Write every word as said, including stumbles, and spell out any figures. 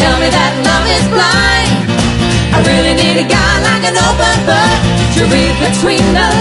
tell me that love is blind. I really need a guy like an open book to read between the